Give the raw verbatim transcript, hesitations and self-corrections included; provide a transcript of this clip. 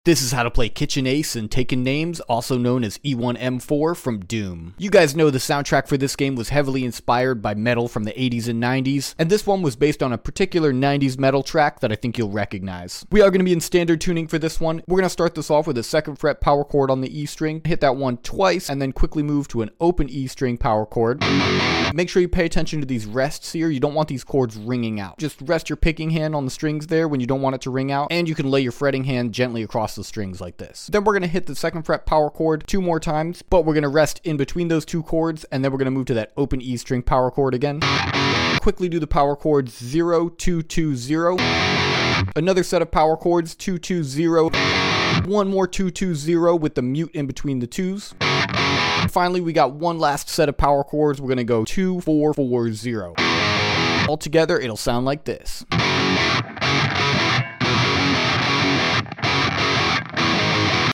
This is how to play Kitchen Ace in Taken Names, also known as E one M four from Doom. You guys know the soundtrack for this game was heavily inspired by metal from the eighties and nineties, and this one was based on a particular nineties metal track that I think you'll recognize. We are going to be in standard tuning for this one. We're going to start this off with a second fret power chord on the E string, hit that one twice, and then quickly move to an open E string power chord. Make sure you pay attention to these rests here. You don't want these chords ringing out. Just rest your picking hand on the strings there when you don't want it to ring out, and you can lay your fretting hand gently across the strings like this. Then we're going to hit the second fret power chord two more times, but we're going to rest in between those two chords, and then we're going to move to that open E string power chord again. Quickly do the power chords zero, two, two, zero. Another set of power chords, two, two, zero. One more two, two, zero with the mute in between the twos. Finally, we got one last set of power chords. We're going to go two, four, four, zero. Altogether, it'll sound like this.